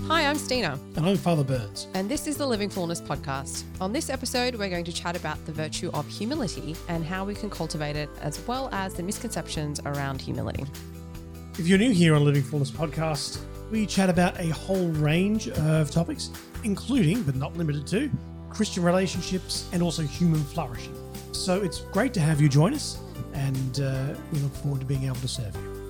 Hi, I'm Stina. And I'm Father Burns. And this is the Living Fullness podcast. On this episode, we're going to chat about the virtue of humility and how we can cultivate it, as well as the misconceptions around humility. If you're new here on Living Fullness podcast, we chat about a whole range of topics, including, but not limited to, Christian relationships and also human flourishing. So it's great to have you join us, and we look forward to being able to serve you.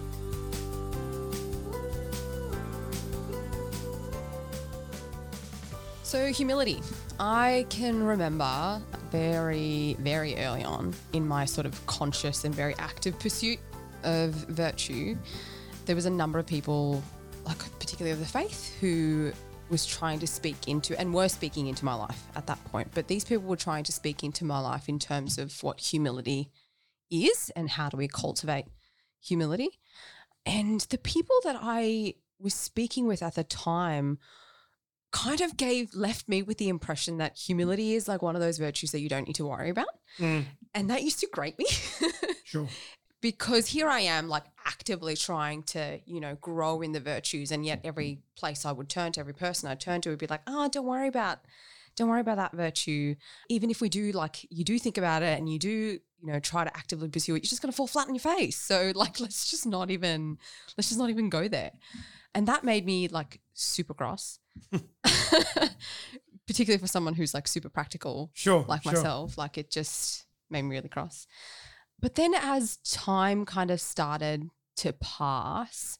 So humility. I can remember very, very early on in my sort of conscious and very active pursuit of virtue, there was a number of people, like particularly of the faith, who was trying to speak into and were speaking into my life at that point. But these people were trying to speak into my life in terms of what humility is and how do we cultivate humility. And the people that I was speaking with at the time kind of left me with the impression that humility is like one of those virtues that you don't need to worry about. And that used to grate me. Sure. Because here I am like actively trying to, grow in the virtues, and yet every place I would turn to, every person I turn to would be like, don't worry about that virtue. Even if we do, like, you do think about it and you do, try to actively pursue it, you're just going to fall flat on your face. So like, let's just not even go there. And that made me like super cross, particularly for someone who's like super practical, myself. Like it just made me really cross. But then as time kind of started to pass,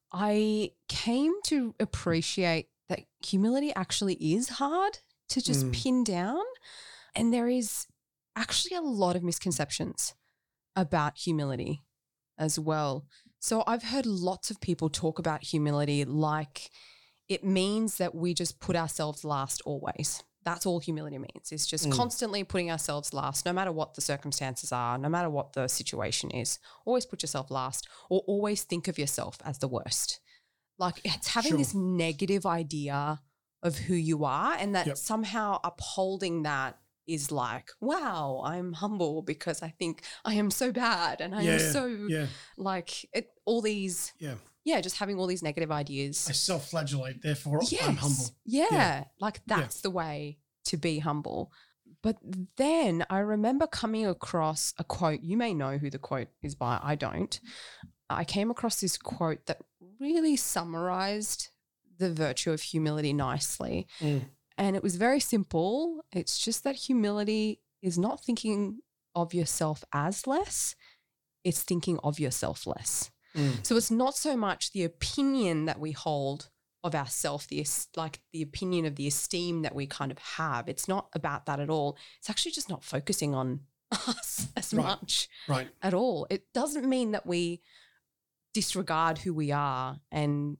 I came to appreciate that humility actually is hard to just pin down. And there is actually a lot of misconceptions about humility as well. So I've heard lots of people talk about humility like it means that we just put ourselves last always. That's all humility means. It's just constantly putting ourselves last, no matter what the circumstances are, no matter what the situation is. Always put yourself last, or always think of yourself as the worst. Like it's having this negative idea of who you are, and that somehow upholding that is like, wow, I'm humble because I think I am so bad and I am so like it, all these just having all these negative ideas. I self-flagellate, therefore I'm humble. Like that's the way to be humble. But then I remember coming across a quote. You may know who the quote is by. I don't. I came across this quote that really summarized the virtue of humility nicely. And it was very simple. It's just that humility is not thinking of yourself as less. It's thinking of yourself less. So it's not so much the opinion that we hold of ourselves, the opinion of the esteem that we kind of have. It's not about that at all. It's actually just not focusing on us as much at all. It doesn't mean that we disregard who we are and,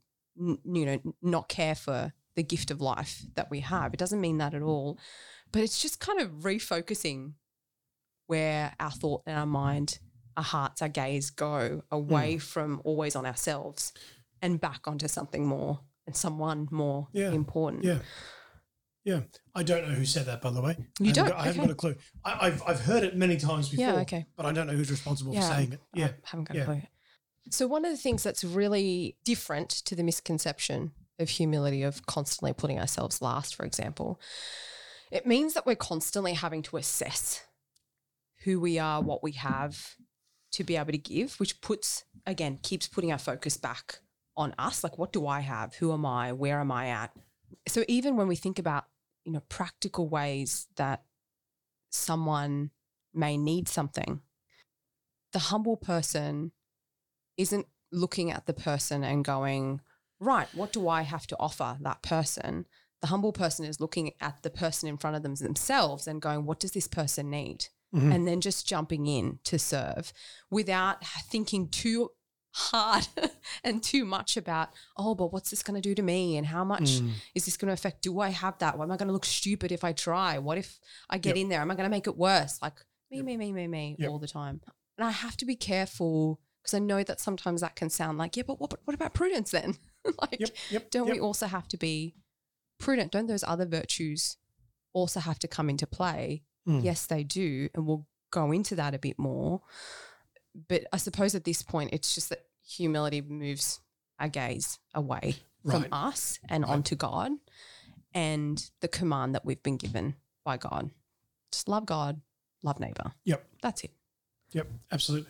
not care for the gift of life that we have. It doesn't mean that at all. But it's just kind of refocusing where our thought and our mind, our hearts, our gaze go away from always on ourselves and back onto something more and someone more important. Yeah. I don't know who said that, by the way. I haven't got a clue. I've heard it many times before, but I don't know who's responsible for saying it. I haven't got a clue. So one of the things that's really different to the misconception of humility, of constantly putting ourselves last, for example, it means that we're constantly having to assess who we are, what we have to be able to give, which keeps putting our focus back on us. Like, what do I have? Who am I? Where am I at? So even when we think about, practical ways that someone may need something, the humble person isn't looking at the person and going, right, what do I have to offer that person? The humble person is looking at the person in front of them themselves and going, what does this person need? And then just jumping in to serve without thinking too hard and too much about, but what's this going to do to me? And how much is this going to affect? Do I have that? Why am I going to look stupid if I try? What if I get in there? Am I going to make it worse? Like me all the time. And I have to be careful because I know that sometimes that can sound like, but what about prudence then? Don't we also have to be prudent? Don't those other virtues also have to come into play? Yes, they do. And we'll go into that a bit more. But I suppose at this point, it's just that humility moves our gaze away from Right. us and Right. onto God, and the command that we've been given by God. Just love God, love neighbor. Yep. That's it. Yep, absolutely.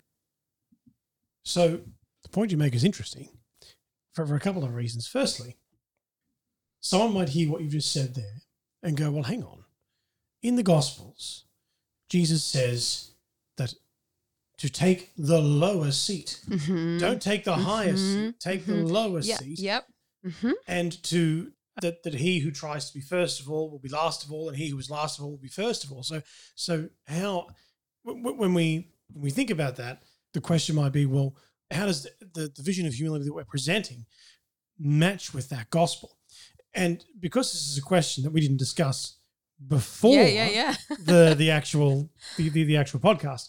So the point you make is interesting for a couple of reasons. Firstly, someone might hear what you just said there and go, well, hang on. In the Gospels, Jesus says that to take the lower seat, don't take the higher seat, take the lower seat. Yep. And to that he who tries to be first of all will be last of all, and he who is last of all will be first of all. So how when we think about that, the question might be, well, how does the vision of humility that we're presenting match with that gospel? And because this is a question that we didn't discuss before the actual podcast,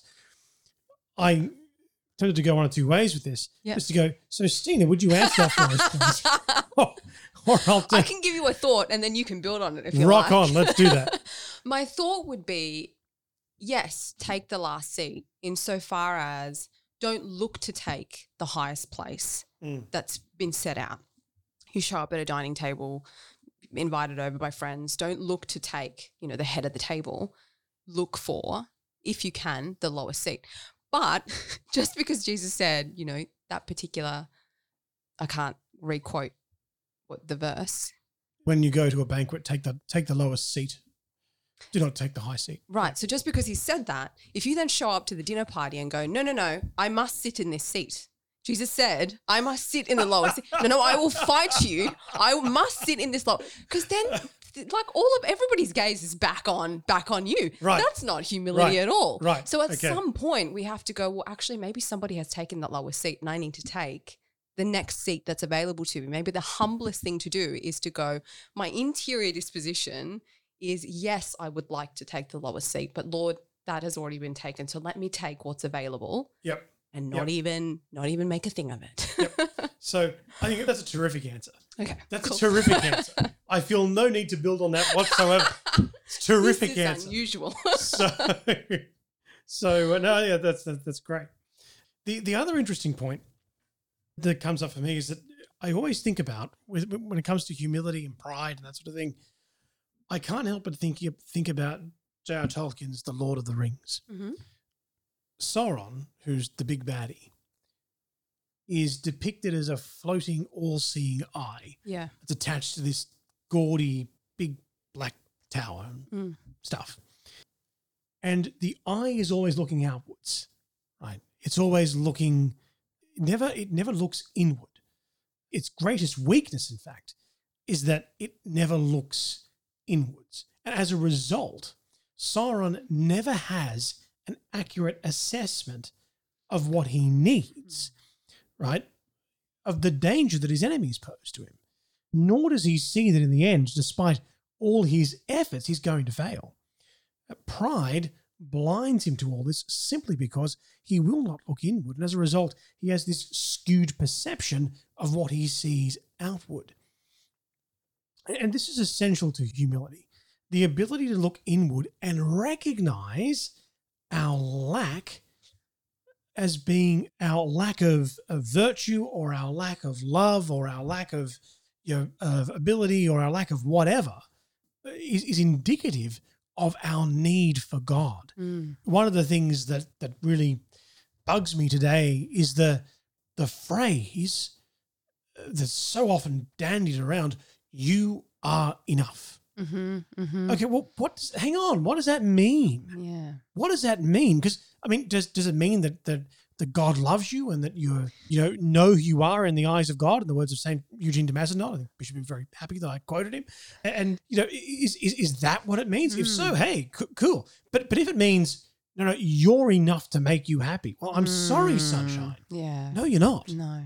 I tended to go one or two ways with this. Just to go, so Stina, would you answer that for us, please? Or I can give you a thought and then you can build on it if you rock like. on, let's do that. My thought would be, yes, take the last seat insofar as don't look to take the highest place that's been set out. You show up at a dining table, invited over by friends, don't look to take, the head of the table. Look for, if you can, the lowest seat. But just because Jesus said, that particular, I can't re-quote what the verse. When you go to a banquet, take the lowest seat. Do not take the high seat. Right. So just because he said that, if you then show up to the dinner party and go, no, I must sit in this seat. Jesus said, I must sit in the lowest seat. No, I will fight you. I must sit in this low. Because then everybody's gaze is back on you. Right. That's not humility at all. Right. So at some point we have to go, well, actually maybe somebody has taken that lowest seat and I need to take the next seat that's available to me. Maybe the humblest thing to do is to go, my interior disposition is, yes, I would like to take the lowest seat, but Lord, that has already been taken. So let me take what's available. Yep. And not even make a thing of it. Yep. So I think that's a terrific answer. Okay. That's a terrific answer. I feel no need to build on that whatsoever. It's a terrific this is answer. Unusual. That's great. The other interesting point that comes up for me is that I always think about when it comes to humility and pride and that sort of thing. I can't help but think about J.R. Tolkien's The Lord of the Rings. Mm-hmm. Sauron, who's the big baddie, is depicted as a floating, all-seeing eye. Yeah. It's attached to this gaudy, big black tower stuff. And the eye is always looking outwards, right? It's always looking, it never looks inward. Its greatest weakness, in fact, is that it never looks inwards. And as a result, Sauron never has an accurate assessment of what he needs, right? Of the danger that his enemies pose to him. Nor does he see that in the end, despite all his efforts, he's going to fail. Pride blinds him to all this simply because he will not look inward. And as a result, he has this skewed perception of what he sees outward. And this is essential to humility. The ability to look inward and recognize our lack as being our lack of virtue or our lack of love or our lack of of ability or our lack of whatever is indicative of our need for God. One of the things that really bugs me today is the phrase that's so often dandied around, "You are enough." Mm-hmm, mm-hmm. Okay, well, hang on. What does that mean? Yeah. What does that mean? Because, I mean, does it mean that God loves you and that you know who you are in the eyes of God, in the words of St. Eugene de Mazenod? I think we should be very happy that I quoted him. And is that what it means? If so, hey, cool. But if it means, no, you're enough to make you happy. Well, I'm sorry, sunshine. Yeah. No, you're not. No.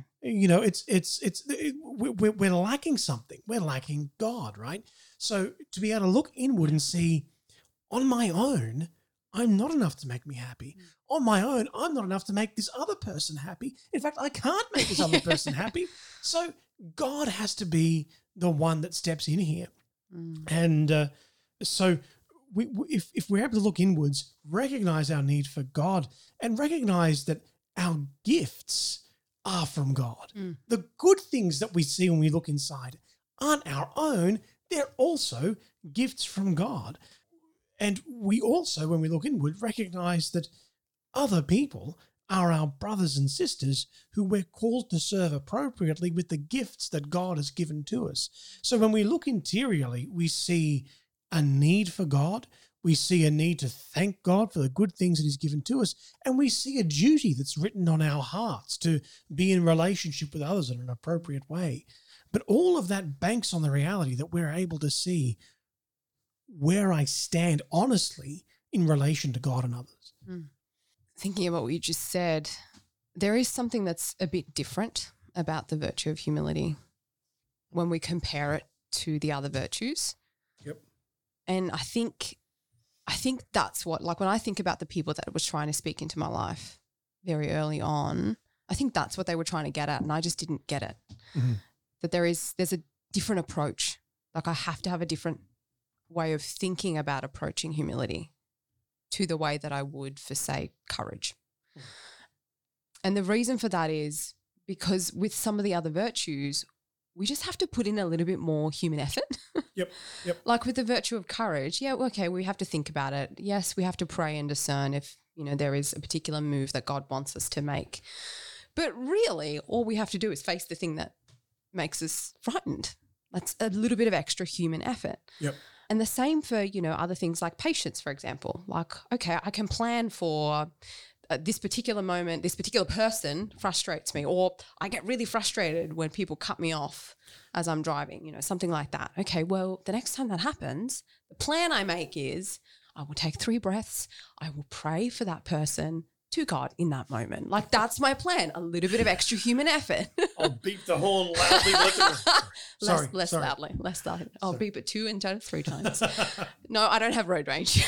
We're lacking something. We're lacking God, right? So to be able to look inward and see, on my own, I'm not enough to make me happy. On my own, I'm not enough to make this other person happy. In fact, I can't make this other person happy. So God has to be the one that steps in here. And so if we're able to look inwards, recognize our need for God, and recognize that our gifts are from God. The good things that we see when we look inside aren't our own. They're also gifts from God. And we also, when we look inward, recognize that other people are our brothers and sisters who we're called to serve appropriately with the gifts that God has given to us. So when we look interiorly, we see a need for God. We see a need to thank God for the good things that he's given to us. And we see a duty that's written on our hearts to be in relationship with others in an appropriate way. But all of that banks on the reality that we're able to see where I stand honestly in relation to God and others. Thinking about what you just said, there is something that's a bit different about the virtue of humility when we compare it to the other virtues. Yep. And I think that's what, like when I think about the people that was trying to speak into my life very early on, I think that's what they were trying to get at, and I just didn't get it. That there's a different approach. Like I have to have a different way of thinking about approaching humility to the way that I would for, say, courage. And the reason for that is because with some of the other virtues, we just have to put in a little bit more human effort. Yep. Like with the virtue of courage, yeah, okay, we have to think about it. Yes, we have to pray and discern if, there is a particular move that God wants us to make. But really, all we have to do is face the thing that makes us frightened. That's a little bit of extra human effort. Yep. And the same for, other things like patience, for example. Like, okay, I can plan for this particular moment, this particular person frustrates me, or I get really frustrated when people cut me off as I'm driving, something like that. Okay, well, the next time that happens, the plan I make is I will take 3 breaths, I will pray for that person to God in that moment. Like that's my plan, a little bit of extra human effort. I'll beep the horn loudly. Less loudly. I'll beep it 2 instead of 3 times. No, I don't have road rage.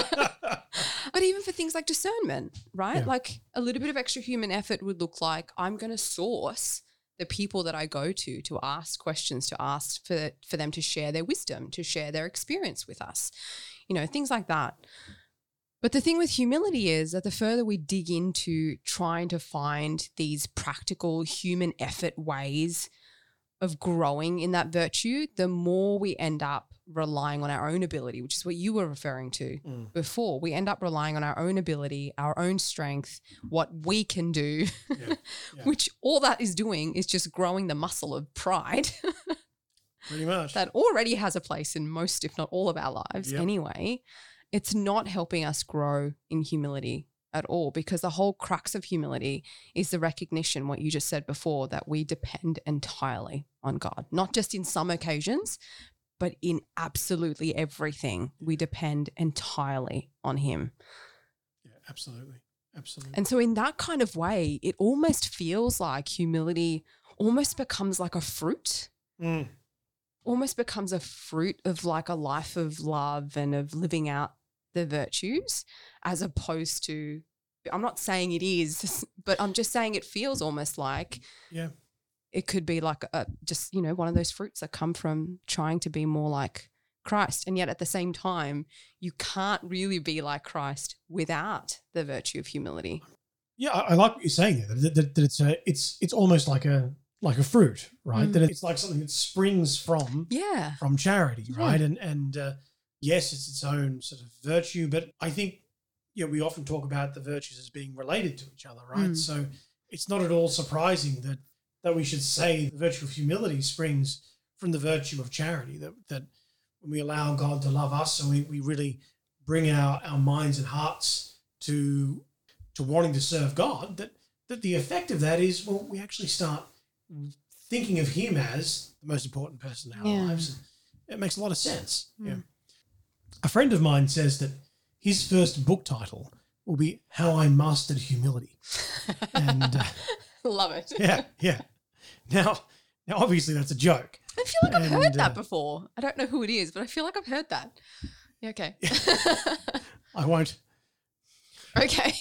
But even for things like discernment, right? Yeah. Like a little bit of extra human effort would look like I'm going to source the people that I go to ask questions, to ask for them to share their wisdom, to share their experience with us, things like that. But the thing with humility is that the further we dig into trying to find these practical human effort ways of growing in that virtue, the more we end up relying on our own ability, which is what you were referring to before. We end up relying on our own ability, our own strength, what we can do, which all that is doing is just growing the muscle of pride. Pretty much. That already has a place in most, if not all of our lives anyway. It's not helping us grow in humility at all, because the whole crux of humility is the recognition, what you just said before, that we depend entirely on God, not just in some occasions, but in absolutely everything. We depend entirely on him. Yeah, absolutely. And so in that kind of way, it almost feels like humility almost becomes like a fruit. Almost becomes a fruit of like a life of love and of living out the virtues, as opposed to, I'm not saying it is, but I'm just saying it feels almost like it could be like just one of those fruits that come from trying to be more like Christ. And yet at the same time, you can't really be like Christ without the virtue of humility. Yeah, I like what you're saying there, that it's almost like a fruit, right? That it's like something that springs from charity, right? And yes, it's its own sort of virtue, but I think we often talk about the virtues as being related to each other, right? So it's not at all surprising that we should say the virtue of humility springs from the virtue of charity, that when we allow God to love us and we really bring our minds and hearts to wanting to serve God, that the effect of that is, well, we actually start thinking of him as the most important person in our lives. And it makes a lot of sense. Yeah. A friend of mine says that his first book title will be How I Mastered Humility. And love it. Yeah. Now obviously that's a joke. I feel like I've heard that before. I don't know who it is, but I feel like I've heard that. Yeah, okay. I won't. Okay.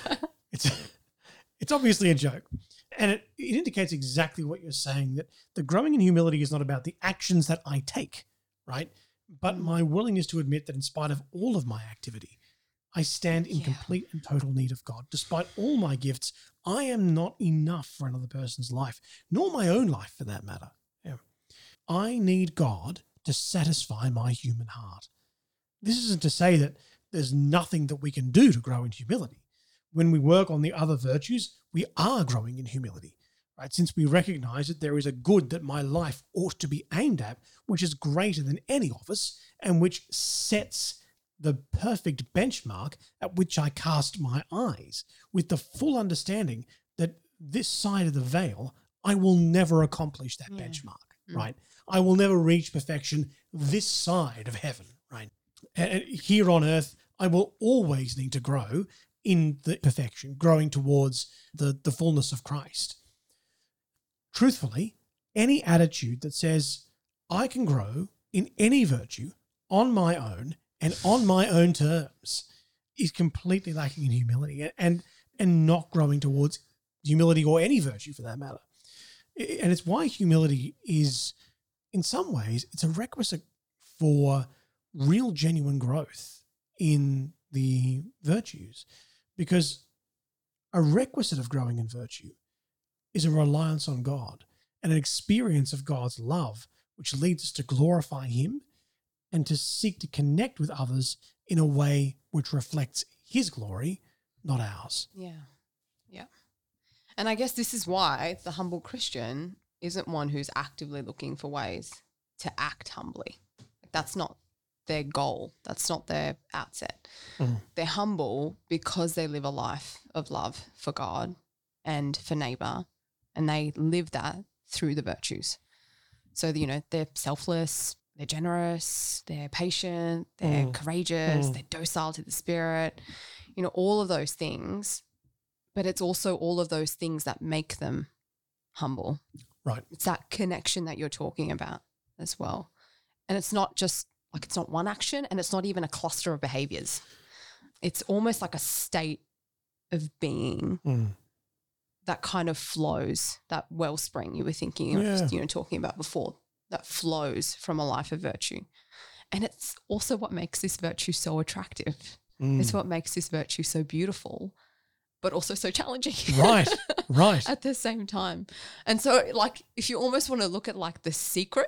It's obviously a joke. And it indicates exactly what you're saying, that the growing in humility is not about the actions that I take, right? But my willingness to admit that in spite of all of my activity, I stand in complete and total need of God. Despite all my gifts, I am not enough for another person's life, nor my own life for that matter. Yeah. I need God to satisfy my human heart. This isn't to say that there's nothing that we can do to grow in humility. When we work on the other virtues, we are growing in humility, right? Since we recognize that there is a good that my life ought to be aimed at, which is greater than any of us and which sets the perfect benchmark at which I cast my eyes, with the full understanding that this side of the veil, I will never accomplish that benchmark, right? I will never reach perfection this side of heaven, right? And here on earth, I will always need to grow in the perfection, growing towards the fullness of Christ. Truthfully, any attitude that says I can grow in any virtue on my own and on my own terms is completely lacking in humility and not growing towards humility or any virtue for that matter. And it's why humility is, in some ways, it's a requisite for real genuine growth in the virtues, because a requisite of growing in virtue is a reliance on God and an experience of God's love, which leads us to glorify Him and to seek to connect with others in a way which reflects His glory, not ours. Yeah. Yeah. And I guess this is why the humble Christian isn't one who's actively looking for ways to act humbly. That's not their goal. That's not their outset. They're humble because they live a life of love for God and for neighbor, and they live that through the virtues. So, they're selfless, they're generous, they're patient, they're courageous, they're docile to the Spirit, all of those things. But it's also all of those things that make them humble. Right. It's that connection that you're talking about as well. And it's not just it's not one action, and it's not even a cluster of behaviors. It's almost like a state of being that kind of flows, that wellspring you were thinking of, talking about before, that flows from a life of virtue. And it's also what makes this virtue so attractive. It's what makes this virtue so beautiful, but also so challenging. Right. At the same time. And so if you almost want to look at the secret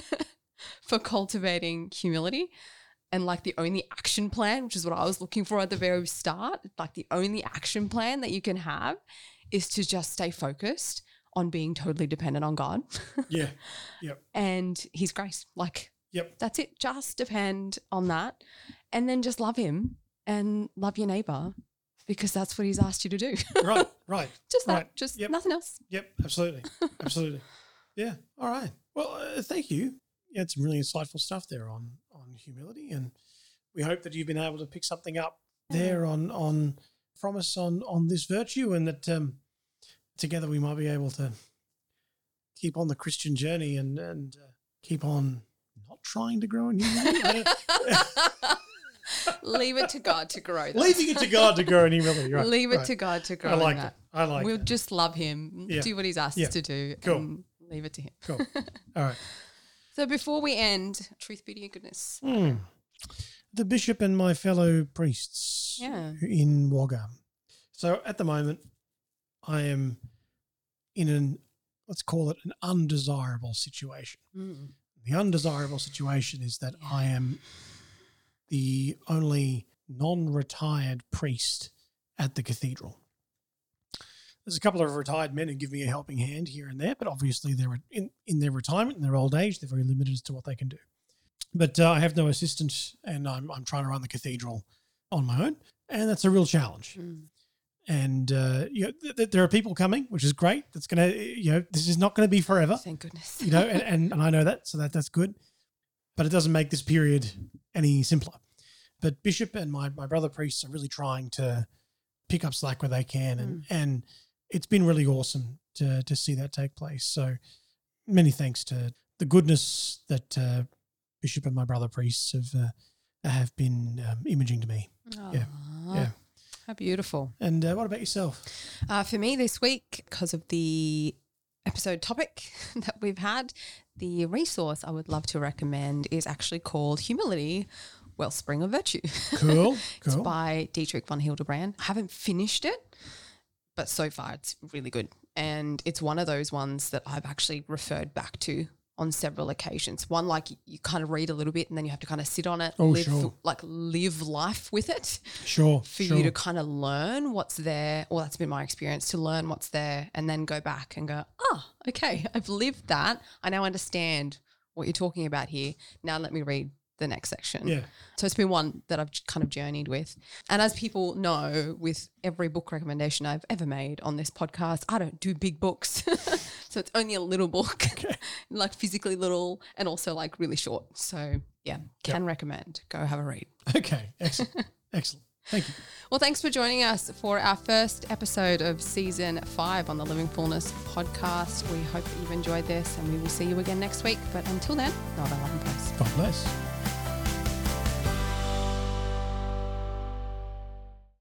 for cultivating humility and the only action plan, which is what I was looking for at the very start, the only action plan that you can have is to just stay focused on being totally dependent on God. Yeah. Yep. And His grace. Yep. That's it. Just depend on that, and then just love Him and love your neighbor, because that's what He's asked you to do. Right. Just that. Right. Just Yep. nothing else. Yep. Absolutely. Yeah. All right. Well, thank you. You had some really insightful stuff there on humility, and we hope that you've been able to pick something up there from us on this virtue, and that together we might be able to keep on the Christian journey and keep on not trying to grow in humility. Leave it to God to grow. Leaving it to God to grow in humility. Right. Leave it to God to grow. I like in that. I like We'll that. just love Him, do what He's asked us to do, Cool. and leave it to Him. Cool. All right. So before we end, truth, beauty, and goodness. The bishop and my fellow priests in Wagga. So at the moment, I am in let's call it an undesirable situation. The undesirable situation is that I am the only non-retired priest at the cathedral. There's a couple of retired men who give me a helping hand here and there, but obviously they're in their retirement, in their old age, they're very limited as to what they can do. But I have no assistant, and I'm trying to run the cathedral on my own, and that's a real challenge. And there are people coming, which is great. That's going to, this is not going to be forever. Thank goodness. And I know that, so that's good. But it doesn't make this period any simpler. But Bishop and my brother priests are really trying to pick up slack where they can, and it's been really awesome to see that take place. So many thanks to the goodness that Bishop and my brother priests have been imaging to me. Aww. Yeah. How beautiful. And what about yourself? For me this week, because of the episode topic that we've had, the resource I would love to recommend is actually called Humility, Wellspring of Virtue. Cool. It's by Dietrich von Hildebrand. I haven't finished it, but so far it's really good. And it's one of those ones that I've actually referred back to on several occasions. One, like you kind of read a little bit and then you have to kind of sit on it, live life with it. Sure. For you to kind of learn what's there. Well, that's been my experience, to learn what's there and then go back and go, okay, I've lived that. I now understand what you're talking about here. Now let me read the next section. Yeah. So it's been one that I've kind of journeyed with. And as people know, with every book recommendation I've ever made on this podcast, I don't do big books. So it's only a little book, like physically little and also like really short. So yeah, can recommend. Go have a read. Okay. Excellent. Excellent. Thank you. Well, thanks for joining us for our first episode of season 5 on the Living Fullness podcast. We hope that you've enjoyed this and we will see you again next week. But until then, know thy love and praise. God bless.